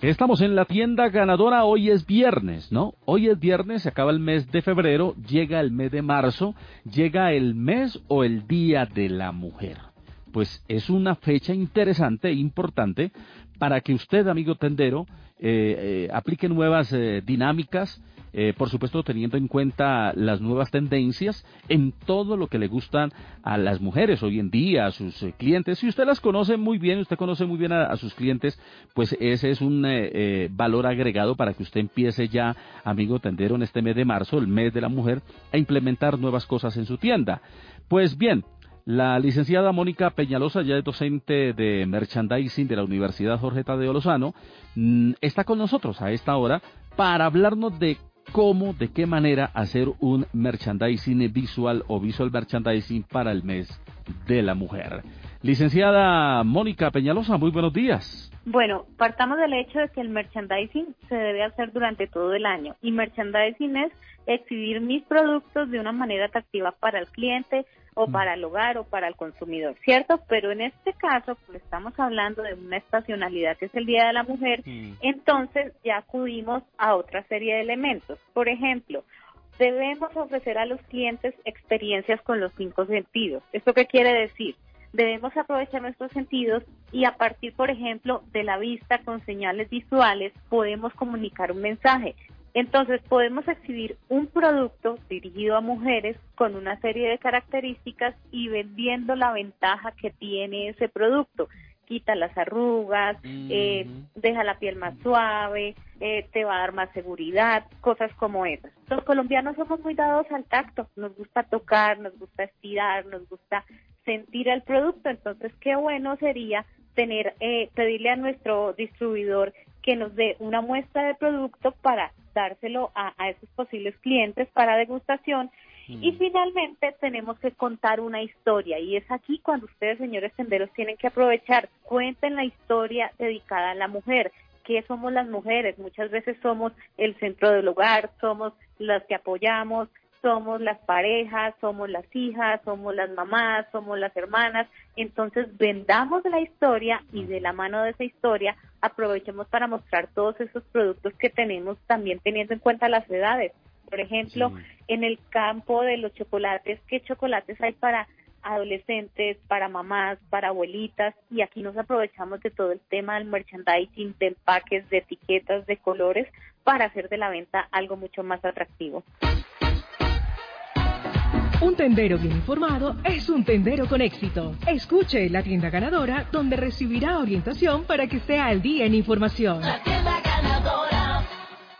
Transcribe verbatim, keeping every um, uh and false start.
Estamos en la tienda ganadora, hoy es viernes, ¿no? Hoy es viernes, se acaba el mes de febrero, llega el mes de marzo, llega el mes o el Día de la Mujer. Pues es una fecha interesante e importante para que usted, amigo tendero, eh, eh, aplique nuevas eh, dinámicas, eh, por supuesto teniendo en cuenta las nuevas tendencias en todo lo que le gustan a las mujeres hoy en día, a sus eh, clientes. Si usted las conoce muy bien, usted conoce muy bien a, a sus clientes, pues ese es un eh, eh, valor agregado para que usted empiece ya, amigo tendero, en este mes de marzo, el mes de la mujer, a implementar nuevas cosas en su tienda. Pues bien, la licenciada Mónica Peñalosa, ya es docente de Merchandising de la Universidad Jorge Tadeo Lozano, está con nosotros a esta hora para hablarnos de cómo, de qué manera hacer un merchandising visual o visual merchandising para el mes de la mujer. Licenciada Mónica Peñalosa, muy buenos días. Bueno, partamos del hecho de que el merchandising se debe hacer durante todo el año, y merchandising es exhibir mis productos de una manera atractiva para el cliente o para el hogar o para el consumidor, ¿cierto? Pero en este caso, pues estamos hablando de una estacionalidad que es el Día de la Mujer, mm. entonces ya acudimos a otra serie de elementos. Por ejemplo, debemos ofrecer a los clientes experiencias con los cinco sentidos. ¿Esto qué quiere decir? Debemos aprovechar nuestros sentidos y a partir, por ejemplo, de la vista con señales visuales podemos comunicar un mensaje. Entonces podemos exhibir un producto dirigido a mujeres con una serie de características y vendiendo la ventaja que tiene ese producto. Quita las arrugas, mm. eh, deja la piel más suave, eh, te va a dar más seguridad, cosas como esas. Los colombianos somos muy dados al tacto, nos gusta tocar, nos gusta estirar, nos gusta sentir el producto, entonces qué bueno sería tener, eh, pedirle a nuestro distribuidor que nos dé una muestra de producto para dárselo a, a esos posibles clientes para degustación. Mm. Y finalmente tenemos que contar una historia, y es aquí cuando ustedes, señores tenderos, tienen que aprovechar, cuenten la historia dedicada a la mujer. ¿Qué somos las mujeres? Muchas veces somos el centro del hogar, somos las que apoyamos, somos las parejas, somos las hijas, somos las mamás, somos las hermanas. Entonces vendamos la historia y de la mano de esa historia aprovechemos para mostrar todos esos productos que tenemos, también teniendo en cuenta las edades. Por ejemplo, sí. en el campo de los chocolates, ¿qué chocolates hay para adolescentes, para mamás, para abuelitas? Y aquí nos aprovechamos de todo el tema del merchandising, de empaques, de etiquetas, de colores, para hacer de la venta algo mucho más atractivo. Un tendero bien informado es un tendero con éxito. Escuche La Tienda Ganadora, donde recibirá orientación para que esté al día en información.